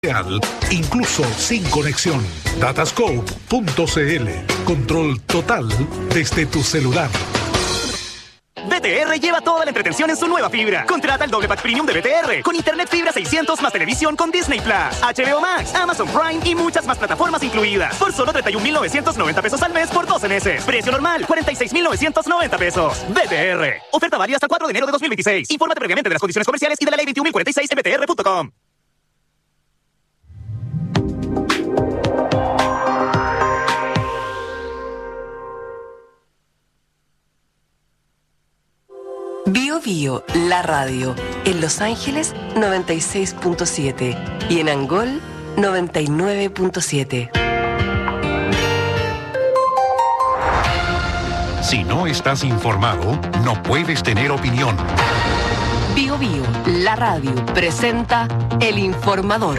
incluso sin conexión. Datascope.cl. Control total desde tu celular. BTR lleva toda la entretención en su nueva fibra. Contrata el doble pack premium de BTR con internet fibra 600 más televisión con Disney Plus, HBO Max, Amazon Prime y muchas más plataformas incluidas. Por solo 31.990 pesos al mes por 12 meses. Precio normal, 46.990 pesos. BTR. Oferta válida hasta el 4 de enero de 2026. Infórmate previamente de las condiciones comerciales y de la ley 21.046 en btr.com. Bio Bio, la radio. En Los Ángeles, 96.7. Y en Angol, 99.7. Si no estás informado, no puedes tener opinión. Bio Bio, la radio, presenta El Informador.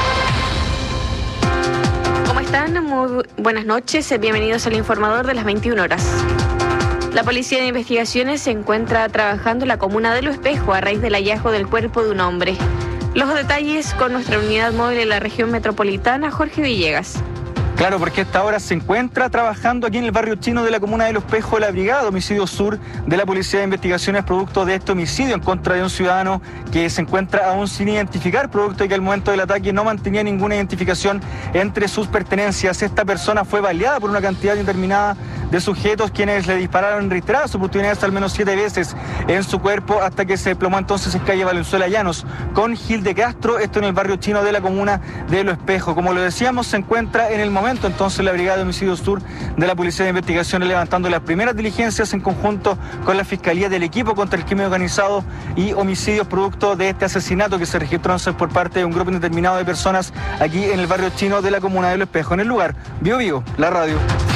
¿Cómo están? Muy buenas noches. Bienvenidos al Informador de las 21 horas. La Policía de Investigaciones se encuentra trabajando en la comuna de Lo Espejo a raíz del hallazgo del cuerpo de un hombre. Los detalles con nuestra unidad móvil en la región metropolitana, Jorge Villegas. Claro, porque a esta hora se encuentra trabajando aquí en el barrio chino de la comuna de Lo Espejo la Brigada de Homicidio Sur de la Policía de Investigaciones producto de este homicidio en contra de un ciudadano que se encuentra aún sin identificar, producto de que al momento del ataque no mantenía ninguna identificación entre sus pertenencias. Esta persona fue baleada por una cantidad indeterminada de sujetos quienes le dispararon en reiteradas oportunidades al menos 7 veces en su cuerpo hasta que se desplomó entonces en calle Valenzuela Llanos con Gil de Castro, esto en el barrio chino de la comuna de Lo Espejo. Como lo decíamos, se encuentra en el momento entonces la Brigada de Homicidio Sur de la Policía de Investigaciones levantando las primeras diligencias en conjunto con la Fiscalía del equipo contra el crimen organizado y homicidios producto de este asesinato que se registró entonces por parte de un grupo indeterminado de personas aquí en el barrio chino de la comuna de Lo Espejo. En el lugar, Bio Bio, la radio.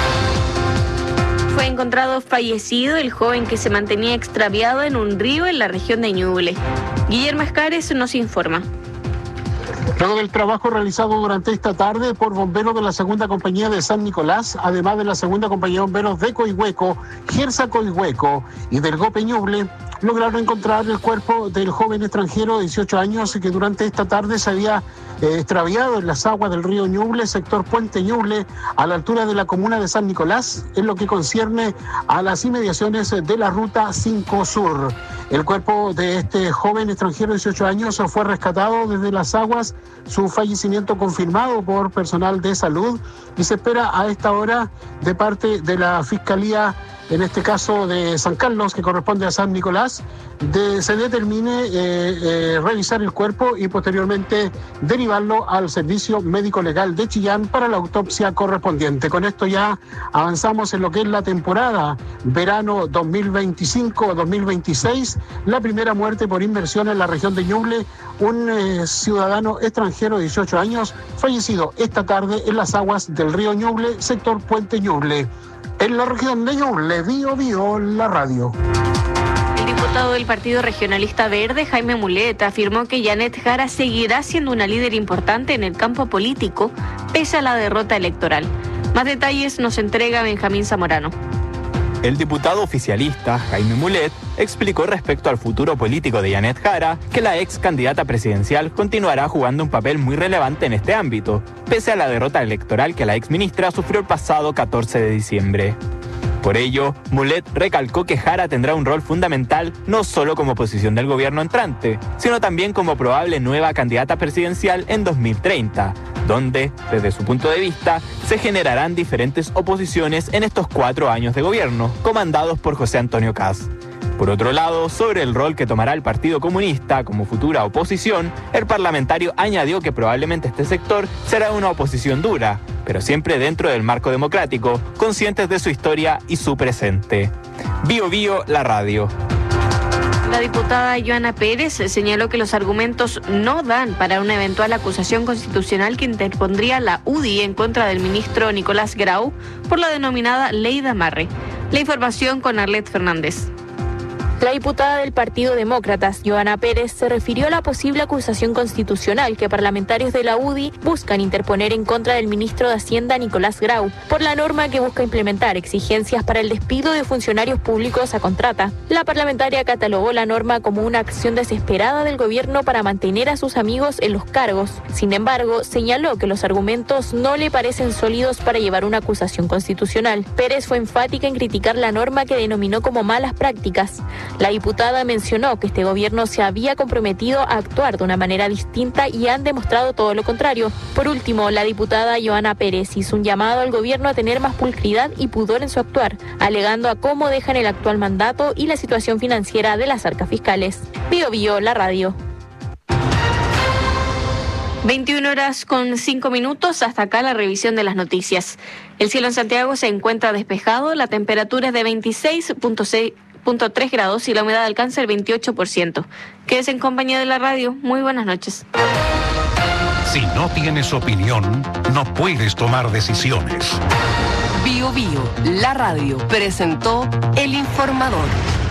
Fue encontrado fallecido el joven que se mantenía extraviado en un río en la región de Ñuble. Guillermo Escares nos informa. Luego del trabajo realizado durante esta tarde por bomberos de la segunda compañía de San Nicolás, además de la segunda compañía de bomberos de Coihueco, Gersa Coihueco y del GOPE Ñuble, lograron encontrar el cuerpo del joven extranjero de 18 años que durante esta tarde se había extraviado en las aguas del río Ñuble, sector Puente Ñuble, a la altura de la comuna de San Nicolás, en lo que concierne a las inmediaciones de la Ruta 5 Sur. El cuerpo de este joven extranjero de 18 años fue rescatado desde las aguas, su fallecimiento confirmado por personal de salud y se espera a esta hora de parte de la Fiscalía, en este caso de San Carlos, que corresponde a San Nicolás, se determine revisar el cuerpo y posteriormente derivarlo al Servicio Médico Legal de Chillán para la autopsia correspondiente. Con esto ya avanzamos en lo que es la temporada verano 2025-2026, la primera muerte por inmersión en la región de Ñuble, un ciudadano extranjero de 18 años fallecido esta tarde en las aguas del río Ñuble, sector Puente Ñuble. En la región de Ñuble, Bio Bio, la radio. El diputado del Partido Regionalista Verde, Jaime Mulet, afirmó que Janet Jara seguirá siendo una líder importante en el campo político, pese a la derrota electoral. Más detalles nos entrega Benjamín Zamorano. El diputado oficialista, Jaime Mulet, explicó respecto al futuro político de Janet Jara que la ex candidata presidencial continuará jugando un papel muy relevante en este ámbito, pese a la derrota electoral que la ex ministra sufrió el pasado 14 de diciembre. Por ello, Mulet recalcó que Jara tendrá un rol fundamental no solo como oposición del gobierno entrante, sino también como probable nueva candidata presidencial en 2030, donde, desde su punto de vista, se generarán diferentes oposiciones en estos 4 años de gobierno, comandados por José Antonio Kast. Por otro lado, sobre el rol que tomará el Partido Comunista como futura oposición, el parlamentario añadió que probablemente este sector será una oposición dura, pero siempre dentro del marco democrático, conscientes de su historia y su presente. Bio Bio, la radio. La diputada Joana Pérez señaló que los argumentos no dan para una eventual acusación constitucional que interpondría la UDI en contra del ministro Nicolás Grau por la denominada Ley de Amarre. La información con Arlet Fernández. La diputada del Partido Demócratas, Johanna Pérez, se refirió a la posible acusación constitucional que parlamentarios de la UDI buscan interponer en contra del ministro de Hacienda, Nicolás Grau, por la norma que busca implementar exigencias para el despido de funcionarios públicos a contrata. La parlamentaria catalogó la norma como una acción desesperada del gobierno para mantener a sus amigos en los cargos. Sin embargo, señaló que los argumentos no le parecen sólidos para llevar una acusación constitucional. Pérez fue enfática en criticar la norma que denominó como malas prácticas. La diputada mencionó que este gobierno se había comprometido a actuar de una manera distinta y han demostrado todo lo contrario. Por último, la diputada Johanna Pérez hizo un llamado al gobierno a tener más pulcritud y pudor en su actuar, alegando a cómo dejan el actual mandato y la situación financiera de las arcas fiscales. Bio Bio, la radio. 21:05. Hasta acá la revisión de las noticias. El cielo en Santiago se encuentra despejado, la temperatura es de 26.3 grados y la humedad alcanza el 28%. Quédese en compañía de la radio. Muy buenas noches. Si no tienes opinión, no puedes tomar decisiones. Bio Bio, la radio, presentó El Informador.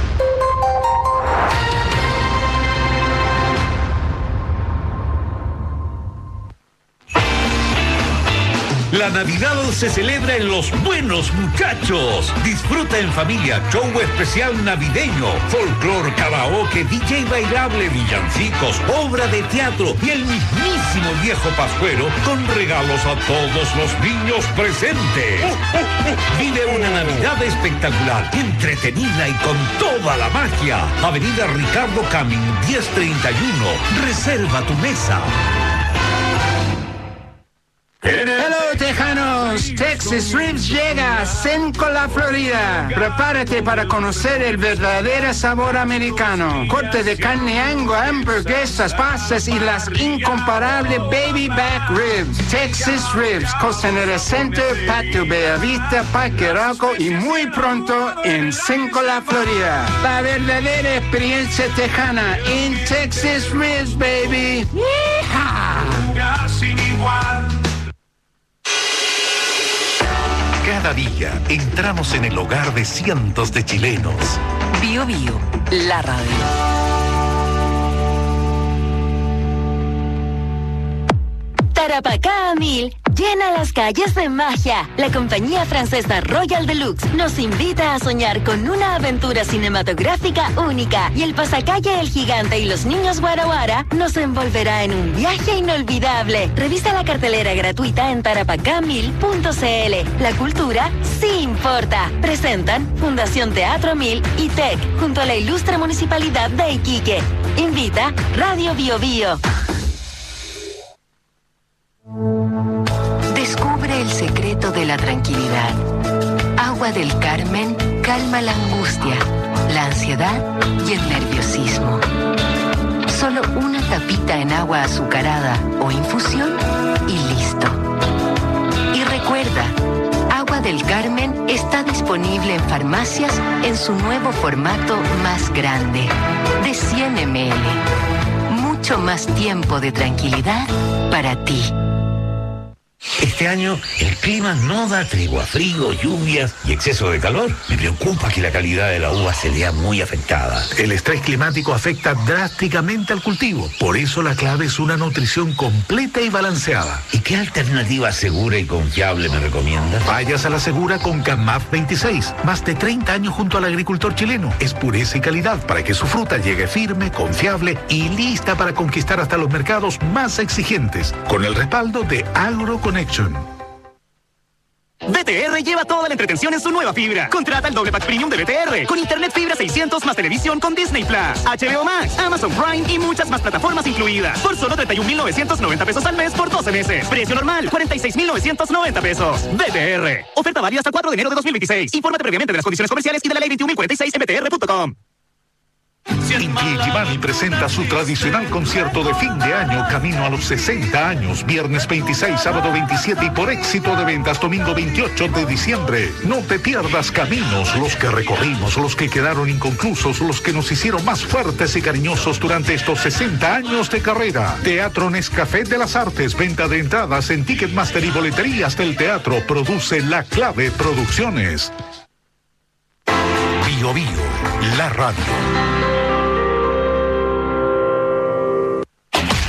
La Navidad se celebra en Los Buenos Muchachos. Disfruta en familia, show especial navideño, folclor, karaoke, DJ bailable, villancicos, obra de teatro y el mismísimo viejo Pascuero con regalos a todos los niños presentes. Vive una Navidad espectacular, entretenida y con toda la magia. Avenida Ricardo Camin, 1031. Reserva tu mesa. Hello, tejanos. Texas Ribs llega a Sencola, Florida. Prepárate para conocer el verdadero sabor americano. Corte de carne Angus, hamburguesas, pastas y las incomparables baby back ribs. Texas Ribs, Costanera Center, Patio Bellavista, Parque Arauco y muy pronto en Sencola, Florida. La verdadera experiencia tejana en Texas Ribs, baby. ¡Yeehaw! Sin igual. Cada día entramos en el hogar de cientos de chilenos. Bio Bio, la radio. Tarapacá a 1000 llena las calles de magia. La compañía francesa Royal Deluxe nos invita a soñar con una aventura cinematográfica única y el pasacalle El Gigante y los niños Guaraguara nos envolverá en un viaje inolvidable. Revisa la cartelera gratuita en tarapacá1000.cl. La cultura sí importa. Presentan Fundación Teatro 1000 y TEC junto a la ilustre Municipalidad de Iquique. Invita Radio Bio Bio. Descubre el secreto de la tranquilidad. Agua del Carmen calma la angustia, la ansiedad y el nerviosismo. Solo una tapita en agua azucarada o infusión y listo. Y recuerda, Agua del Carmen está disponible en farmacias en su nuevo formato más grande, de 100 ml. Mucho más tiempo de tranquilidad para ti. Este año el clima no da tregua, frío, lluvias y exceso de calor. Me preocupa que la calidad de la uva se vea muy afectada. El estrés climático afecta drásticamente al cultivo. Por eso la clave es una nutrición completa y balanceada. ¿Y qué alternativa segura y confiable me recomiendas? Vayas a la segura con CAMAF 26. Más de 30 años junto al agricultor chileno. Es pureza y calidad para que su fruta llegue firme, confiable y lista para conquistar hasta los mercados más exigentes. Con el respaldo de AgroConnection. BTR lleva toda la entretención en su nueva fibra. Contrata el doble pack premium de BTR con internet fibra 600 más televisión con Disney Plus, HBO Max, Amazon Prime y muchas más plataformas incluidas. Por solo 31.990 pesos al mes por 12 meses. Precio normal, 46.990 pesos. BTR. Oferta válida hasta 4 de enero de 2026. Infórmate previamente de las condiciones comerciales y de la ley 21.046 en btr.com. Inti Illimani presenta su tradicional concierto de fin de año camino a los 60 años, viernes 26, sábado 27 y por éxito de ventas domingo 28 de diciembre. No te pierdas Caminos, los que recorrimos, los que quedaron inconclusos, los que nos hicieron más fuertes y cariñosos durante estos 60 años de carrera. Teatro Nescafé de las Artes, venta de entradas en Ticketmaster y boleterías del teatro. Produce La Clave Producciones. Bio Bio, la radio.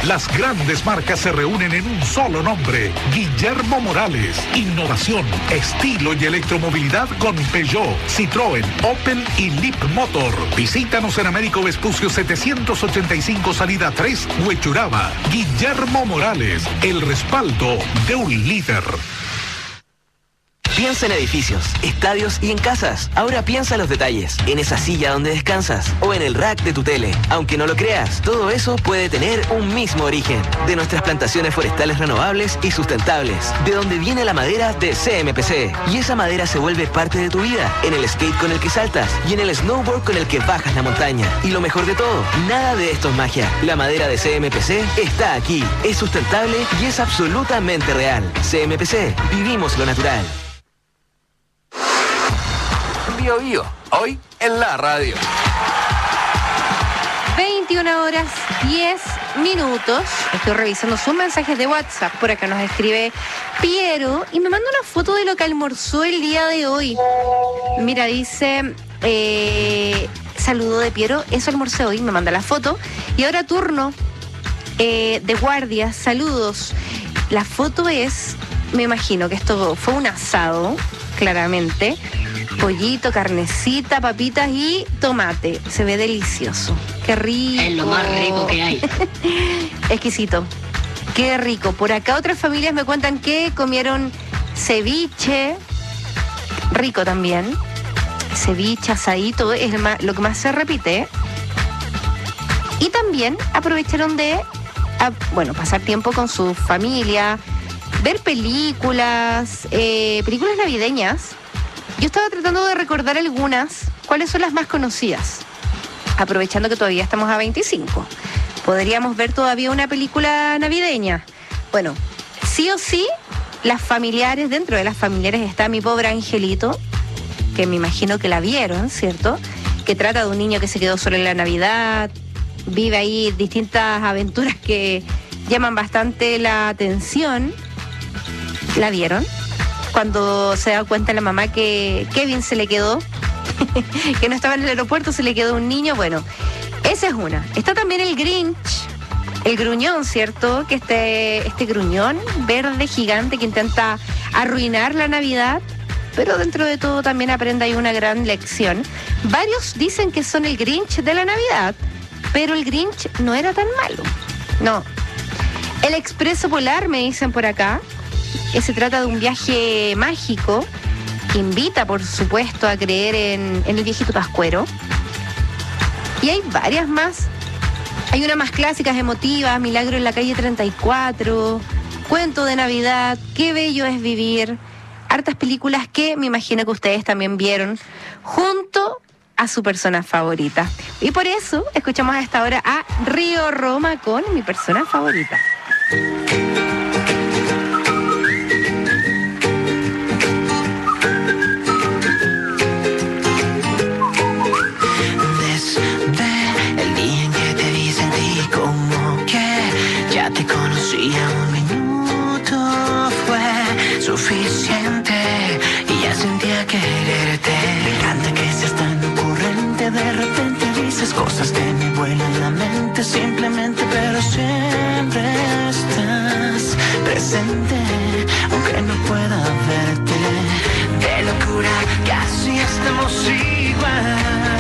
Las grandes marcas se reúnen en un solo nombre. Guillermo Morales. Innovación, estilo y electromovilidad con Peugeot, Citroën, Opel y Leap Motor. Visítanos en Américo Vespucio 785 salida 3, Huechuraba. Guillermo Morales, el respaldo de un líder. Piensa en edificios, estadios y en casas. Ahora piensa en los detalles, en esa silla donde descansas o en el rack de tu tele. Aunque no lo creas, todo eso puede tener un mismo origen. De nuestras plantaciones forestales renovables y sustentables. De donde viene la madera de CMPC. Y esa madera se vuelve parte de tu vida. En el skate con el que saltas y en el snowboard con el que bajas la montaña. Y lo mejor de todo, nada de esto es magia. La madera de CMPC está aquí. Es sustentable y es absolutamente real. CMPC, vivimos lo natural. Bio Bio, hoy en la radio. 21:10. Estoy revisando sus mensajes de WhatsApp. Por acá nos escribe Piero y me manda una foto de lo que almorzó el día de hoy. Mira, dice, saludo de Piero, eso almorcé hoy, me manda la foto. Y ahora turno de guardia, saludos. La foto es, me imagino que esto fue un asado, claramente. Pollito, carnecita, papitas y tomate. Se ve delicioso. Qué rico. Es lo más rico que hay. Exquisito. Qué rico. Por acá otras familias me cuentan que comieron ceviche. Rico también. Ceviche, asadito, es lo que más se repite. Y también aprovecharon de, pasar tiempo con su familia, ver películas navideñas. Yo estaba tratando de recordar algunas, cuáles son las más conocidas, aprovechando que todavía estamos a 25. ¿Podríamos ver todavía una película navideña? Bueno, sí o sí, dentro de las familiares está Mi Pobre Angelito, que me imagino que la vieron, ¿cierto? Que trata de un niño que se quedó solo en la Navidad, vive ahí distintas aventuras que llaman bastante la atención. ¿La vieron? Cuando se da cuenta la mamá que Kevin se le quedó, que no estaba en el aeropuerto, se le quedó un niño. Bueno, esa es una. Está también el Grinch, el gruñón, ¿cierto? Que este gruñón verde gigante que intenta arruinar la Navidad, pero dentro de todo también aprende ahí una gran lección. Varios dicen que son el Grinch de la Navidad, pero el Grinch no era tan malo. No. El Expreso Polar, me dicen por acá. Se trata de un viaje mágico que invita, por supuesto, a creer en el viejito pascuero. Y hay varias más. Hay unas más clásicas, emotivas, Milagro en la calle 34, Cuento de Navidad, Qué bello es vivir. Hartas películas que me imagino que ustedes también vieron junto a su persona favorita. Y por eso escuchamos a esta hora a Río Roma con Mi persona favorita. Te conocí un minuto, fue suficiente y ya sentía quererte. Me encanta que seas tan ocurrente, de repente dices cosas que me vuelan la mente simplemente, pero siempre estás presente, aunque no pueda verte. De locura casi estamos igual.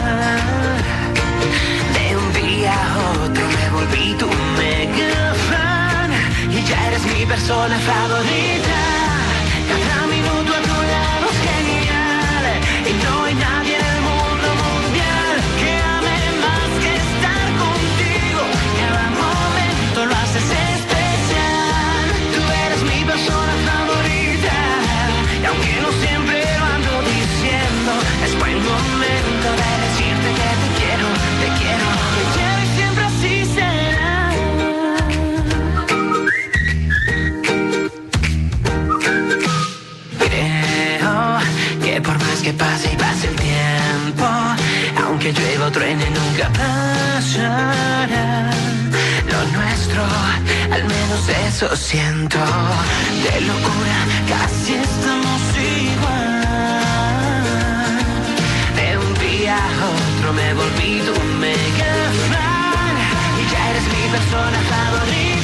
De un día a otro me volví tu mega fan y ya eres mi persona favorita. Cada minuto a tu lado es genial y no hay nadie en el mundo mundial que ame más que estar contigo. Cada momento lo haces especial. Tú eres mi persona favorita y aunque no siempre lo ando diciendo, es buen momento de decirte que te quiero y siempre así será. Creo que por más que pase y pase el tiempo, aunque llueva o truene nunca pasará. Lo nuestro, al menos eso siento. De locura casi estamos igual. De un día a otro me volví tu mega fan y ya eres mi persona favorita.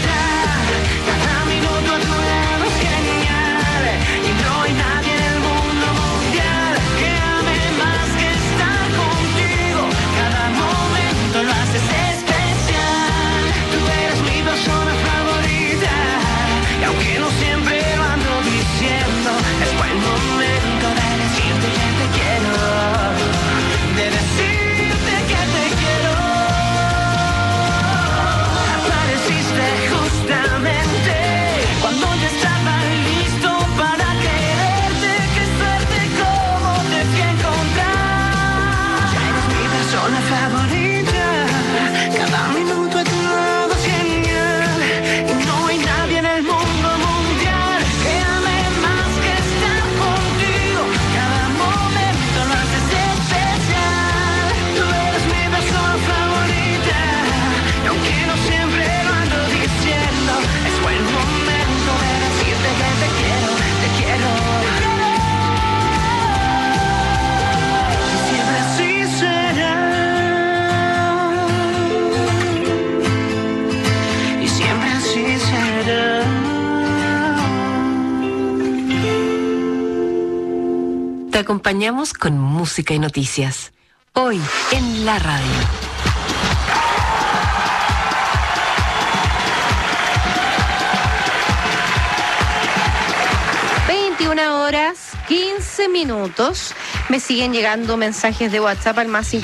Te acompañamos con música y noticias. Hoy en la radio. 21:15. Me siguen llegando mensajes de WhatsApp al más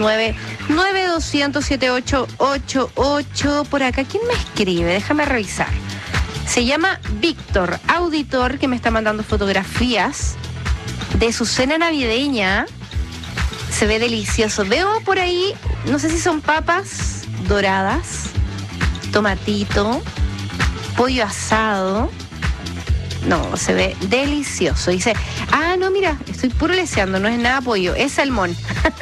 569-9200-7888. Por acá, ¿quién me escribe? Déjame revisar. Se llama Víctor, auditor, que me está mandando fotografías de su cena navideña. Se ve delicioso. Veo por ahí, no sé si son papas doradas, tomatito, pollo asado. No, se ve delicioso. Dice, no, mira, estoy puro leseando, no es nada pollo, es salmón.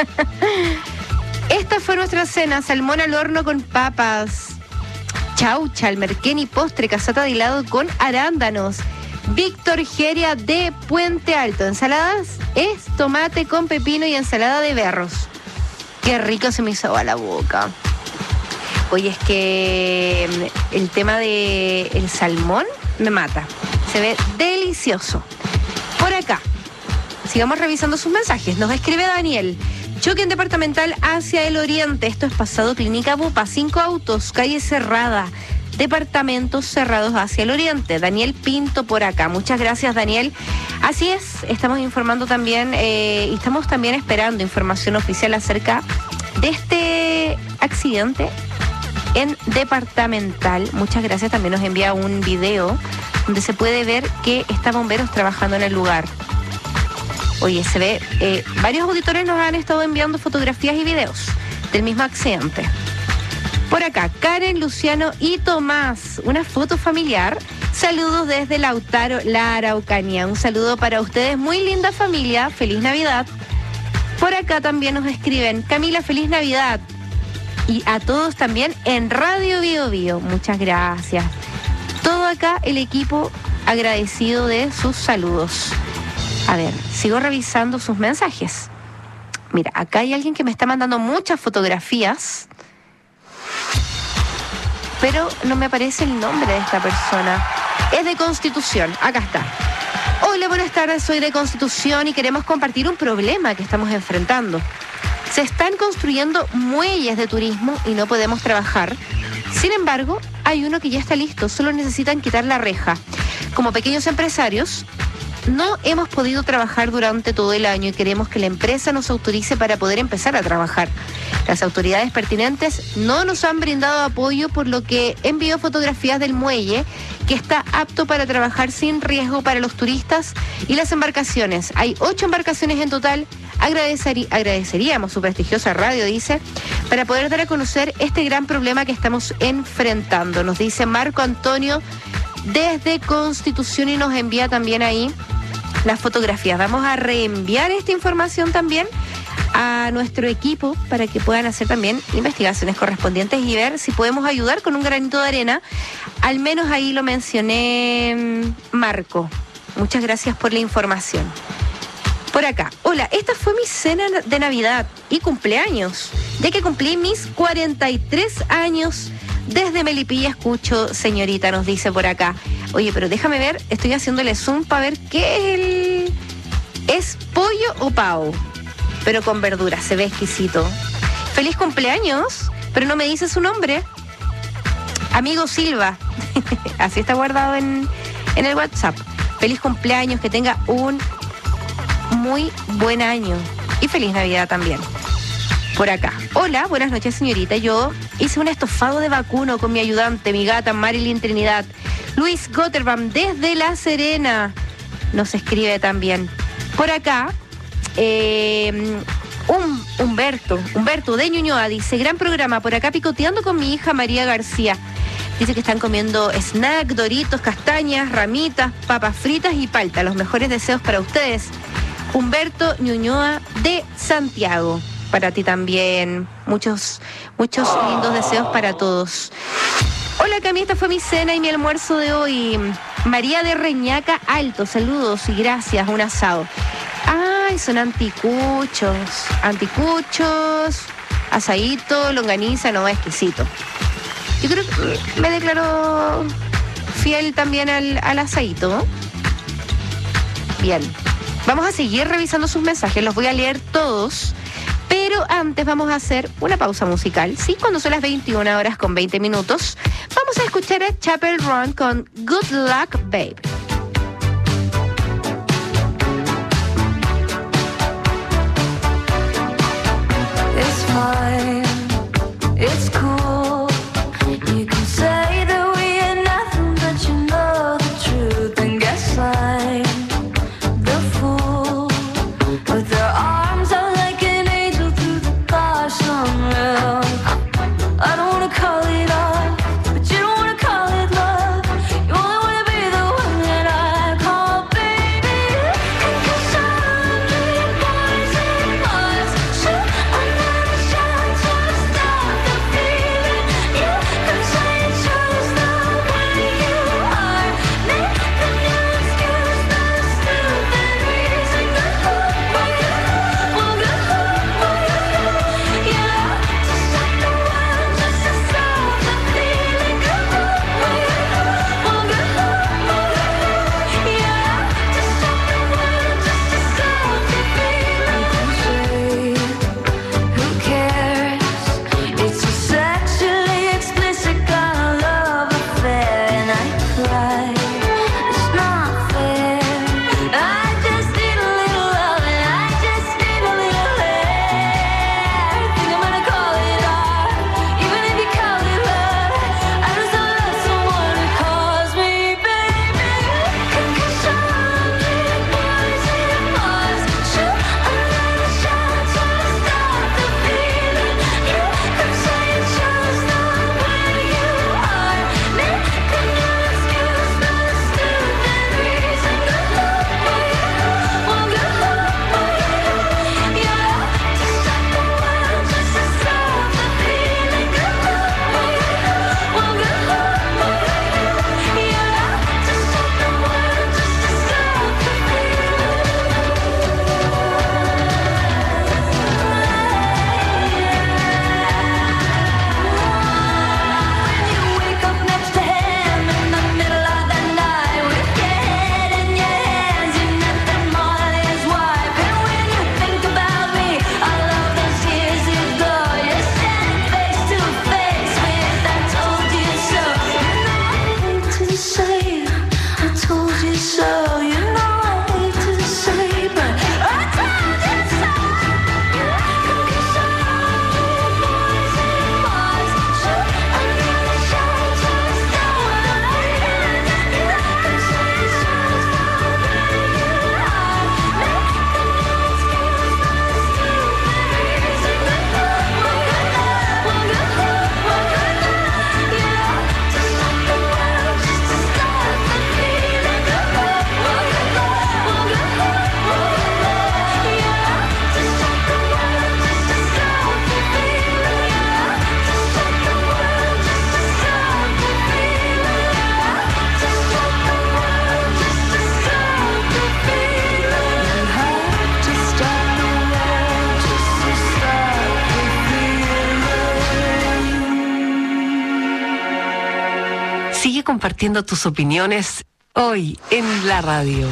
Esta fue nuestra cena, salmón al horno con papas, chaucha, almerquén y postre, casata de helado con arándanos. Víctor Geria de Puente Alto. Ensaladas es tomate con pepino y ensalada de berros. Qué rico se me hizo a la boca. Oye, es que el tema del salmón me mata. Se ve delicioso. Por acá, sigamos revisando sus mensajes. Nos escribe Daniel. Choque en departamental hacia el oriente. Esto es pasado Clínica Bupa. 5 autos, calle cerrada. Departamentos cerrados hacia el oriente. Daniel Pinto por acá. Muchas gracias, Daniel. Así es, estamos informando también y estamos también esperando información oficial acerca de este accidente en departamental. Muchas gracias. También nos envía un video donde se puede ver que está bomberos trabajando en el lugar. Oye, se ve, varios auditores nos han estado enviando fotografías y videos del mismo accidente. Por acá, Karen, Luciano y Tomás, una foto familiar. Saludos desde Lautaro, la Araucanía. Un saludo para ustedes, muy linda familia, feliz Navidad. Por acá también nos escriben, Camila, feliz Navidad. Y a todos también en Radio Bio Bio. Muchas gracias. Todo acá el equipo agradecido de sus saludos. A ver, sigo revisando sus mensajes. Mira, acá hay alguien que me está mandando muchas fotografías, pero no me aparece el nombre de esta persona. Es de Constitución, acá está. Hola, buenas tardes, soy de Constitución y queremos compartir un problema que estamos enfrentando. Se están construyendo muelles de turismo y no podemos trabajar. Sin embargo, hay uno que ya está listo, solo necesitan quitar la reja. Como pequeños empresarios, no hemos podido trabajar durante todo el año y queremos que la empresa nos autorice para poder empezar a trabajar. Las autoridades pertinentes no nos han brindado apoyo, por lo que envío fotografías del muelle que está apto para trabajar sin riesgo para los turistas y las embarcaciones. Hay 8 embarcaciones en total. Agradeceríamos su prestigiosa radio, dice, para poder dar a conocer este gran problema que estamos enfrentando. Nos dice Marco Antonio desde Constitución y nos envía también ahí las fotografías. Vamos a reenviar esta información también a nuestro equipo para que puedan hacer también investigaciones correspondientes y ver si podemos ayudar con un granito de arena. Al menos ahí lo mencioné, Marco. Muchas gracias por la información. Por acá, hola, esta fue mi cena de Navidad y cumpleaños, ya que cumplí mis 43 años. Desde Melipilla escucho, señorita, nos dice por acá. Oye, pero déjame ver, estoy haciéndole zoom para ver qué es pollo o pavo, pero con verduras, se ve exquisito. Feliz cumpleaños, pero no me dice su nombre. Amigo Silva, así está guardado en el WhatsApp. Feliz cumpleaños, que tenga un muy buen año y feliz Navidad también. Por acá, hola, buenas noches, señorita. Yo hice un estofado de vacuno con mi ayudante, mi gata Marilyn Trinidad. Luis Gotterbaum desde La Serena nos escribe también. Por acá, Humberto de Ñuñoa dice, gran programa, por acá picoteando con mi hija María García. Dice que están comiendo snack, doritos, castañas, ramitas, papas fritas y palta. Los mejores deseos para ustedes. Humberto Ñuñoa de Santiago. Para ti también. Muchos lindos deseos para todos. Hola, Cami, esta fue mi cena y mi almuerzo de hoy. María de Reñaca Alto, saludos y gracias, un asado. Ay, son anticuchos, asadito, longaniza, no, exquisito. Yo creo que me declaro fiel también al asadito. Bien. Vamos a seguir revisando sus mensajes, los voy a leer todos, pero antes vamos a hacer una pausa musical. Sí, cuando son las 21 horas con 20 minutos, vamos a escuchar a Chappell Roan con Good Luck, Babe. It's fine, it's cool. You can say that we are nothing, but you know the truth. And guess I'm the fool with their arms out like an angel through the car sunrail. I don't wanna call it off, but you don't wanna call it love. You only wanna be the one that I call baby. And 'cause I'm being boys and boys, sure I'm never shy to stop the feeling. You can say you chose the way you are, making your excuse the stupid reason. Good luck, well, good luck, yeah. To stop the world just to stop the feeling. Good luck, well, good luck, yeah. To stop the world just to stop the feeling. Who cares? It's a sexually explicit kind of love affair, and I cry. It's not fair. I just need a little love, and I just need a little air. Think I'm gonna call it art, even if you call it love. I just don't love someone who calls me baby. 'Cause I'm being boys and boys, sure I'm never shy to stop the feeling. You can say you chose the way you are, making your excuse the stupid reason. Good luck, well, good luck, yeah. To stop the world just to stop the feeling. Good luck, well, good luck, yeah. To stop the world just to stop the When you wake up next to him in the middle of the night with your head in your hands, you're nothing more than his wife. And when you think about me, all of those years ago, you're standing face to face with I told you so. You know I hate to say I told you so. You know I hate to say, but I told you so. 'Cause I'm boys and boys, sure I'm never shy to stop the feeling. You can say you chose the way you are, making your excuse the stupid reason. Good luck, well, good luck, yeah. To stop the world just to stop the feeling. Good luck, well, good luck, yeah. To stop the world just to stop the feeling, yeah. To stop the world just to stop the feeling, yeah. To stop the world just to stop the feeling. To stop the world just to stop the feeling. Sigue compartiendo tus opiniones hoy en la radio.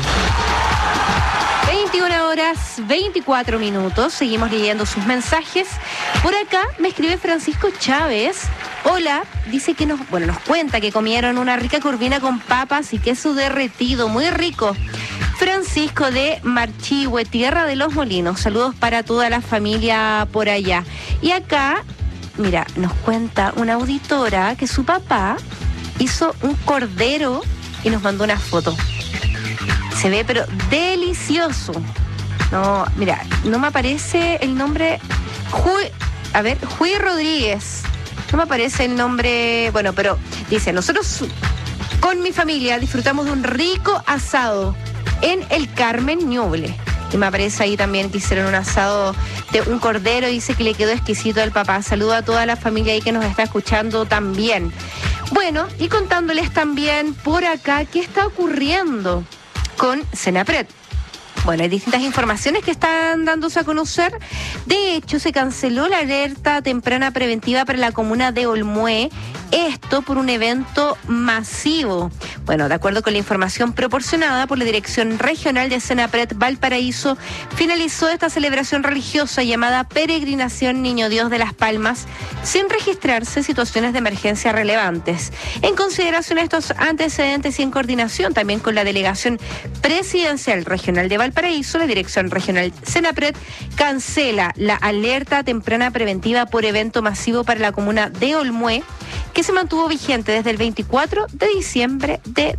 21 horas 24 minutos, seguimos leyendo sus mensajes. Por acá me escribe Francisco Chávez. Hola, dice que nos cuenta que comieron una rica corvina con papas y queso derretido, muy rico. Francisco de Marchihue, Tierra de los Molinos. Saludos para toda la familia por allá. Y acá, mira, nos cuenta una auditora que su papá hizo un cordero y nos mandó una foto. Se ve pero delicioso. No, mira, no me aparece el nombre. Juy Rodríguez. No me aparece el nombre. Bueno, pero dice, nosotros con mi familia disfrutamos de un rico asado en el Carmen Ñuble. Y me aparece ahí también que hicieron un asado de un cordero. Dice que le quedó exquisito al papá. Saludo a toda la familia ahí que nos está escuchando también. Bueno, y contándoles también por acá qué está ocurriendo con Senapred. Bueno, hay distintas informaciones que están dándose a conocer. De hecho, se canceló la alerta temprana preventiva para la comuna de Olmué Esto por un evento masivo. Bueno, de acuerdo con la información proporcionada por la Dirección Regional de Senapred Valparaíso, finalizó esta celebración religiosa llamada Peregrinación Niño Dios de las Palmas sin registrarse situaciones de emergencia relevantes. En consideración a estos antecedentes y en coordinación también con la Delegación Presidencial Regional de Valparaíso, la Dirección Regional Senapred cancela la alerta temprana preventiva por evento masivo para la comuna de Olmué, que se mantuvo vigente desde el 24 de diciembre de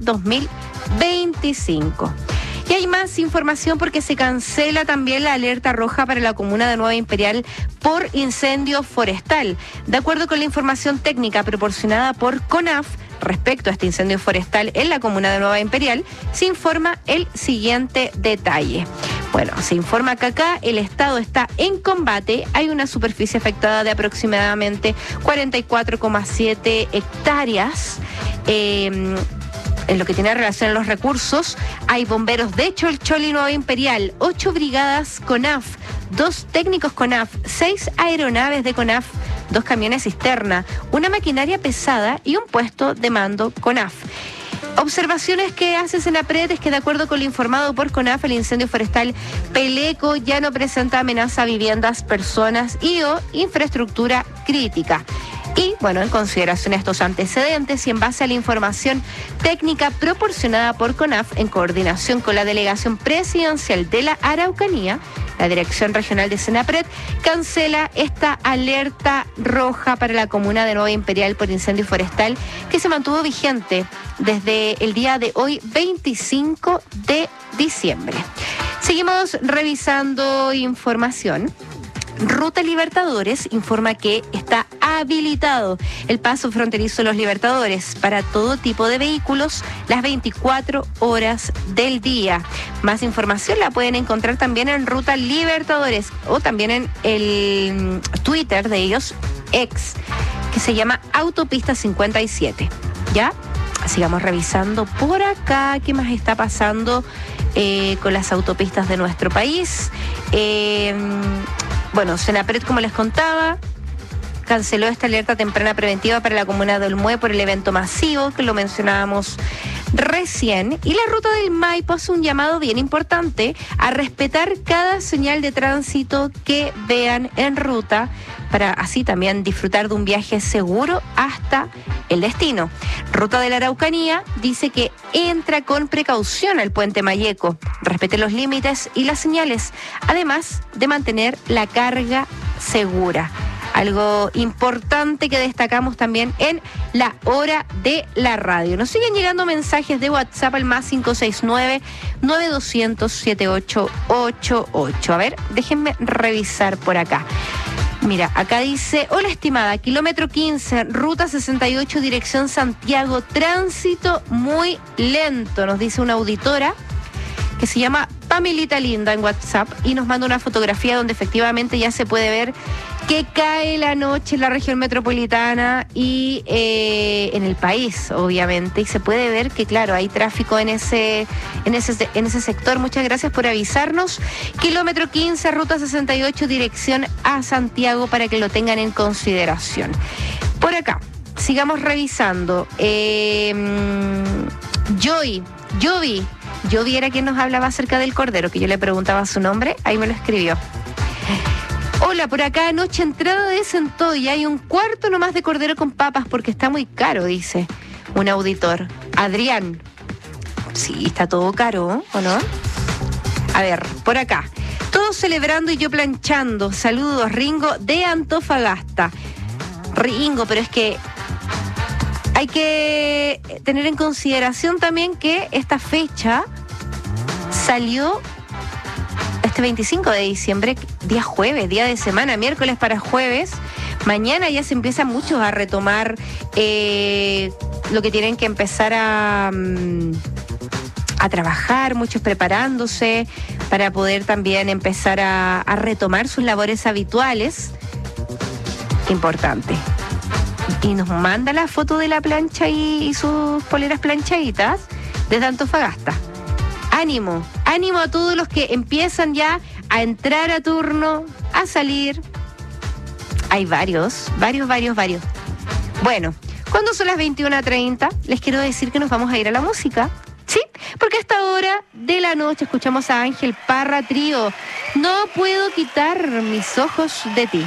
2025. Y hay más información porque se cancela también la alerta roja para la comuna de Nueva Imperial por incendio forestal. De acuerdo con la información técnica proporcionada por CONAF, respecto a este incendio forestal en la comuna de Nueva Imperial, se informa el siguiente detalle. Bueno, se informa que acá el estado está en combate. Hay una superficie afectada de aproximadamente 44,7 hectáreas. En lo que tiene relación a los recursos, hay bomberos de Cholchol y Nueva Imperial, 8 brigadas CONAF, 2 técnicos CONAF, 6 aeronaves de CONAF, 2 camiones cisterna, una maquinaria pesada y un puesto de mando CONAF. Observaciones que hace Senapred es que de acuerdo con lo informado por CONAF, el incendio forestal Peleco ya no presenta amenaza a viviendas, personas y o infraestructura crítica. Y, bueno, en consideración a estos antecedentes y en base a la información técnica proporcionada por CONAF en coordinación con la Delegación Presidencial de la Araucanía, la Dirección Regional de Senapred cancela esta alerta roja para la comuna de Nueva Imperial por incendio forestal que se mantuvo vigente desde el día de hoy, 25 de diciembre. Seguimos revisando información. Ruta Libertadores informa que está habilitado el paso fronterizo de los Libertadores para todo tipo de vehículos las 24 horas del día. Más información la pueden encontrar también en Ruta Libertadores o también en el Twitter de ellos, X, que se llama Autopista 57. ¿Ya? Sigamos revisando por acá qué más está pasando con las autopistas de nuestro país. Bueno, Senapred, como les contaba, canceló esta alerta temprana preventiva para la comuna de Olmué por el evento masivo, que lo mencionábamos recién. Y la ruta del Maipo hace un llamado bien importante a respetar cada señal de tránsito que vean en ruta, para así también disfrutar de un viaje seguro hasta el destino. Ruta de la Araucanía dice que entra con precaución al puente Mayeco, respete los límites y las señales, además de mantener la carga segura. Algo importante que destacamos también en la hora de la radio. Nos siguen llegando mensajes de WhatsApp al más 569-9200-7888. A ver, déjenme revisar por acá. Mira, acá dice: hola estimada, kilómetro 15, ruta 68, dirección Santiago, tránsito muy lento, nos dice una auditora que se llama Pamelita Linda en WhatsApp y nos manda una fotografía donde efectivamente ya se puede ver que cae la noche en la región metropolitana y en el país, obviamente, y se puede ver que, claro, hay tráfico en ese sector. Muchas gracias por avisarnos. Kilómetro 15, ruta 68, dirección a Santiago, para que lo tengan en consideración. Por acá, sigamos revisando. Jovi era quien nos hablaba acerca del cordero, que yo le preguntaba su nombre, ahí me lo escribió. Hola, por acá anoche entrada de Centolla, hay un cuarto nomás de cordero con papas porque está muy caro, dice un auditor. Adrián. Sí, está todo caro, ¿o no? A ver, por acá. Todos celebrando y yo planchando. Saludos, Ringo de Antofagasta. Ringo, pero es que hay que tener en consideración también que esta fecha salió este 25 de diciembre, día jueves, día de semana, miércoles para jueves. Mañana ya se empiezan muchos a retomar lo que tienen que empezar a trabajar, muchos preparándose para poder también empezar a retomar sus labores habituales. Importante. Y nos manda la foto de la plancha y sus poleras planchaditas desde Antofagasta. Ánimo a todos los que empiezan ya a entrar a turno, a salir. Hay varios. Bueno, Cuando son las 21:30, les quiero decir que nos vamos a ir a la música. Sí, porque a esta hora de la noche escuchamos a Ángel Parra Trío. No puedo quitar mis ojos de ti.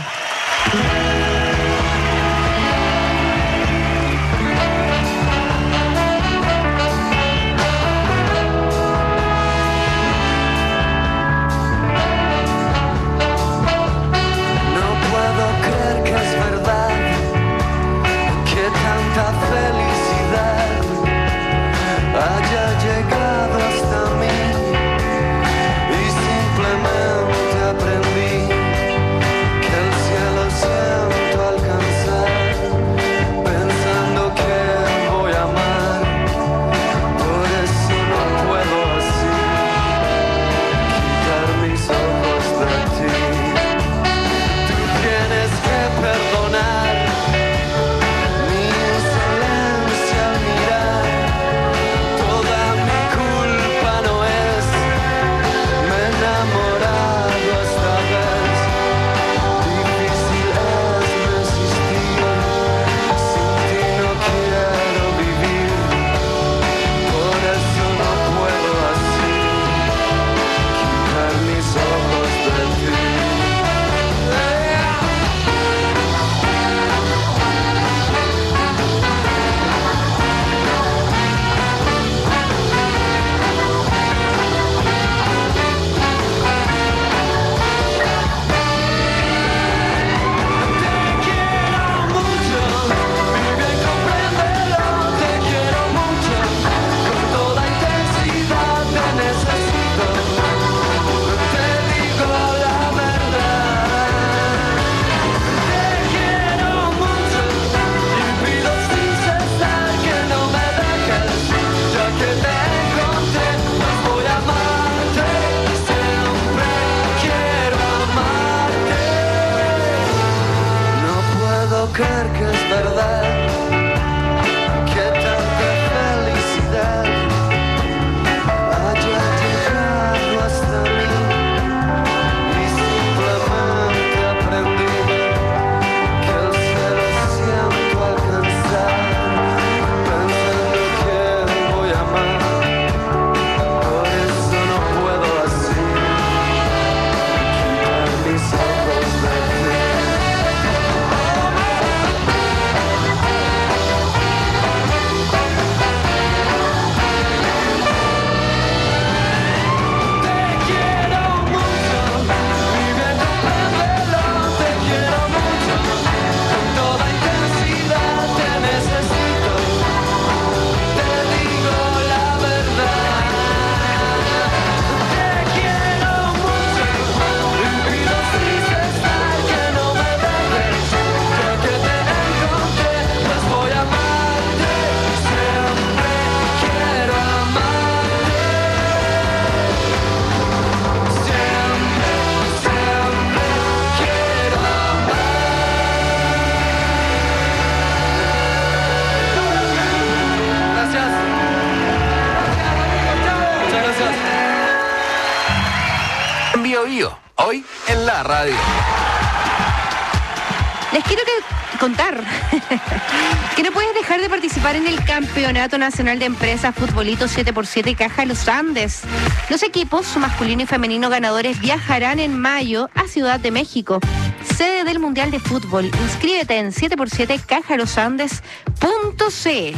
Hoy en la radio. Les quiero contar que no puedes dejar de participar en el Campeonato Nacional de Empresas Futbolito 7x7 Caja Los Andes. Los equipos masculino y femenino ganadores viajarán en mayo a Ciudad de México, sede del Mundial de Fútbol. Inscríbete en 7x7 cajalosandes.cl.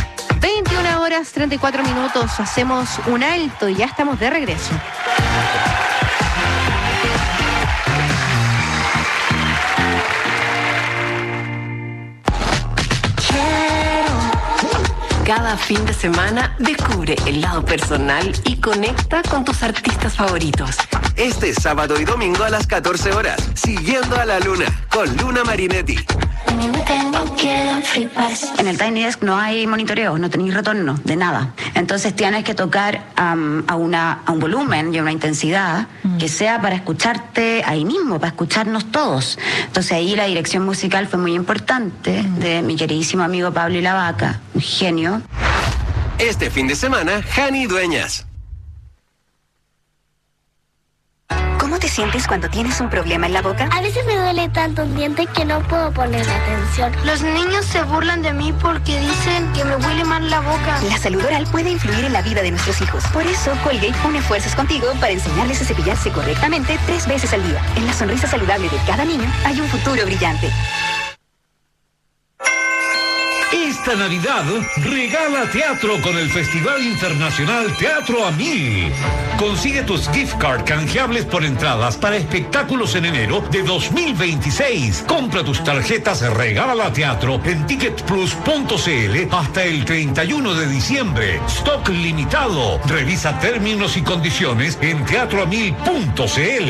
21:34. Hacemos un alto y ya estamos de regreso. Cada fin de semana descubre el lado personal y conecta con tus artistas favoritos. Este sábado y domingo a las 14 horas, Siguiendo a la Luna, con Luna Marinetti. En el Tiny Desk no hay monitoreo, no tenéis retorno de nada. Entonces tienes que tocar a un volumen y a una intensidad que sea para escucharte ahí mismo, para escucharnos todos. Entonces ahí la dirección musical fue muy importante de mi queridísimo amigo Pablo y la Vaca, un genio. Este fin de semana, Jani Dueñas. ¿Cómo ¿Cómo te sientes cuando tienes un problema en la boca? A veces me duele tanto un diente que no puedo ponerle atención. Los niños se burlan de mí porque dicen que me huele mal la boca. La salud oral puede influir en la vida de nuestros hijos. Por eso, Colgate une fuerzas contigo para enseñarles a cepillarse correctamente 3 veces al día. En la sonrisa saludable de cada niño hay un futuro brillante. Esta Navidad regala teatro con el Festival Internacional Teatro a 1000. Consigue tus gift card canjeables por entradas para espectáculos en enero de 2026. Compra tus tarjetas Regala Teatro en ticketplus.cl hasta el 31 de diciembre. Stock limitado. Revisa términos y condiciones en teatroa1000.cl.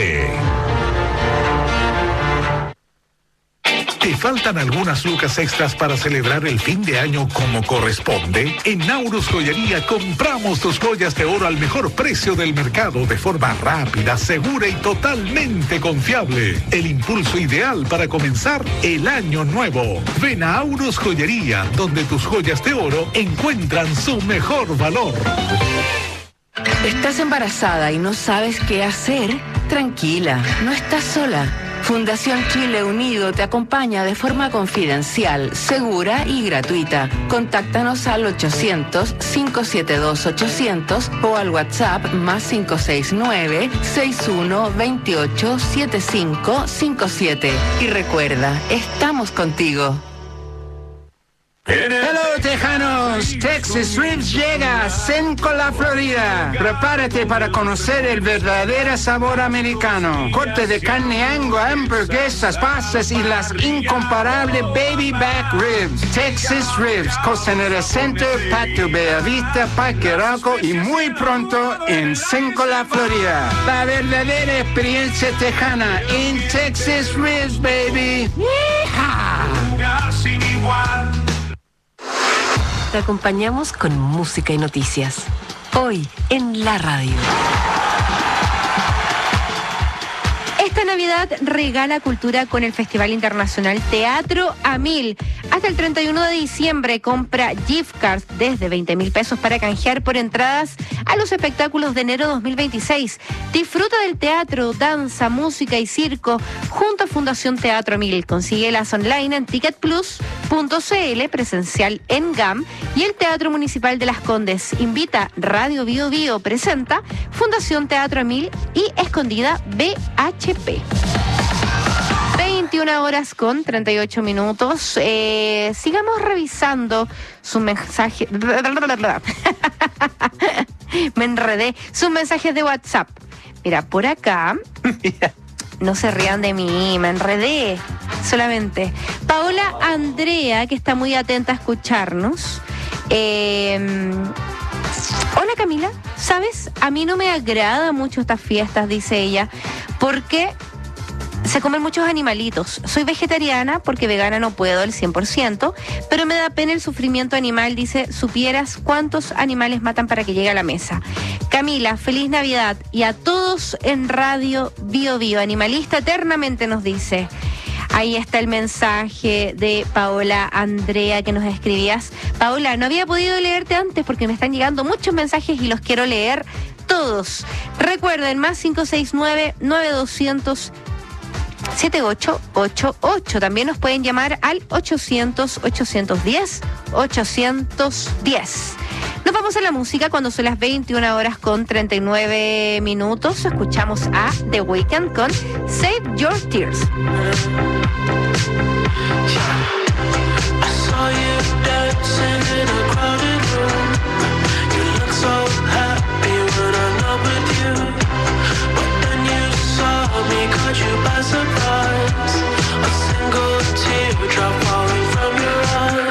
¿Te faltan algunas lucas extras para celebrar el fin de año como corresponde? En Naurus Joyería compramos tus joyas de oro al mejor precio del mercado de forma rápida, segura y totalmente confiable. El impulso ideal para comenzar el año nuevo. Ven a Naurus Joyería, donde tus joyas de oro encuentran su mejor valor. ¿Estás embarazada y no sabes qué hacer? Tranquila, no estás sola. Fundación Chile Unido te acompaña de forma confidencial, segura y gratuita. Contáctanos al 800-572-800 o al WhatsApp más 569-6128-7557. Y recuerda, estamos contigo. Hello, tejanos. Texas Ribs llega a Sencola, Florida. Prepárate para conocer el verdadero sabor americano. Corte de carne angus, hamburguesas, pastas y las incomparables baby back ribs. Texas Ribs, Costanera Center, Patio Bellavista, Parque Arauco y muy pronto en Sencola, Florida. La verdadera experiencia tejana en Texas Ribs, baby. ¡Yeehaw! Te acompañamos con música y noticias. Hoy en la radio. Esta Navidad regala cultura con el Festival Internacional Teatro a 1000. Hasta el 31 de diciembre compra gift cards desde 20,000 pesos para canjear por entradas a los espectáculos de enero 2026. Disfruta del teatro, danza, música y circo junto a Fundación Teatro a 1000. Consíguelas online en ticketplus.cl, presencial en GAM y el Teatro Municipal de Las Condes. Invita Radio Bio Bio, presenta Fundación Teatro a 1000 y Escondida BHP. 21 horas con 38 minutos. Sigamos revisando su mensaje. Me enredé. Sus mensajes de WhatsApp. Mira, por acá. No se rían de mí, me enredé. Solamente. Paola Andrea, que está muy atenta a escucharnos. Hola Camila, ¿sabes? A mí no me agrada mucho estas fiestas, dice ella, porque se comen muchos animalitos. Soy vegetariana porque vegana no puedo al 100%, pero me da pena el sufrimiento animal, dice. Supieras cuántos animales matan para que llegue a la mesa. Camila, feliz Navidad y a todos en Radio Bio Bio. Animalista eternamente, nos dice. Ahí está el mensaje de Paola Andrea que nos escribías. Paola, no había podido leerte antes porque me están llegando muchos mensajes y los quiero leer todos. Recuerden, más 569-9200-7888. También nos pueden llamar al 800-810-810. Nos vamos a la música cuando son las 21 horas con 39 minutos. Escuchamos a The Weeknd con Save Your Tears. I saw you dancing in a crowded room. You look so happy when I'm not with you. But then you saw me, caught you by surprise. A single teardrop falling from your eye.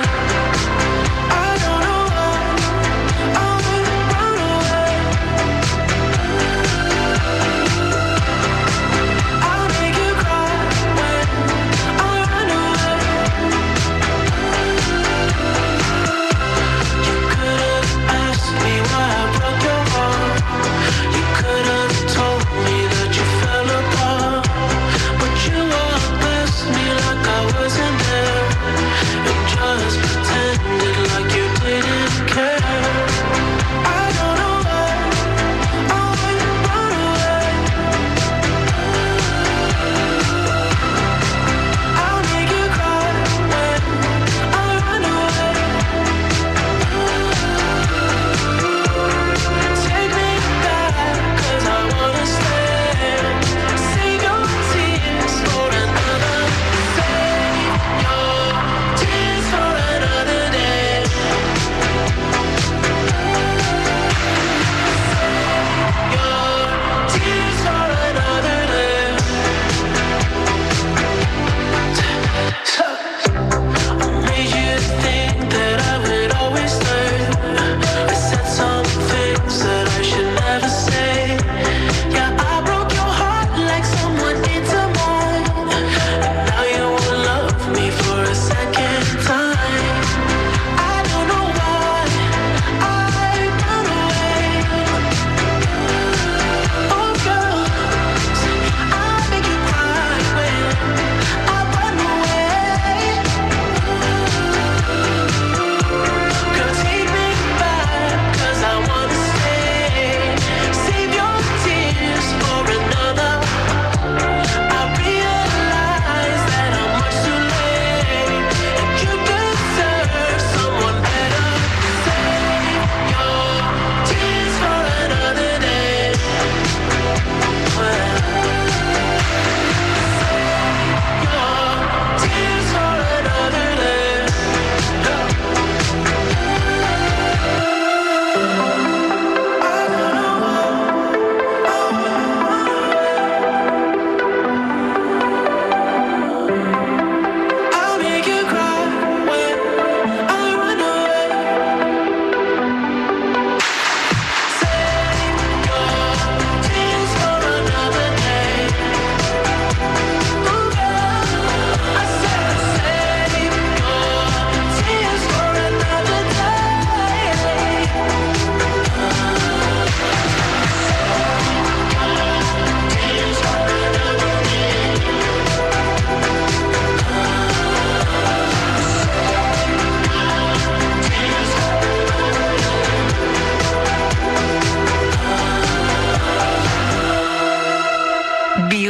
Could've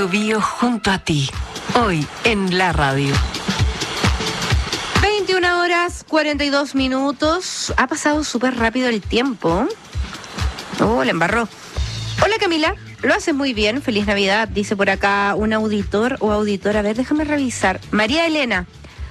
Bio Bio junto a ti, hoy en la radio. 21 horas 42 minutos. Ha pasado súper rápido el tiempo. La embarró. Hola Camila, lo haces muy bien. Feliz Navidad, dice por acá un auditor o auditora. A ver, déjame revisar. María Elena,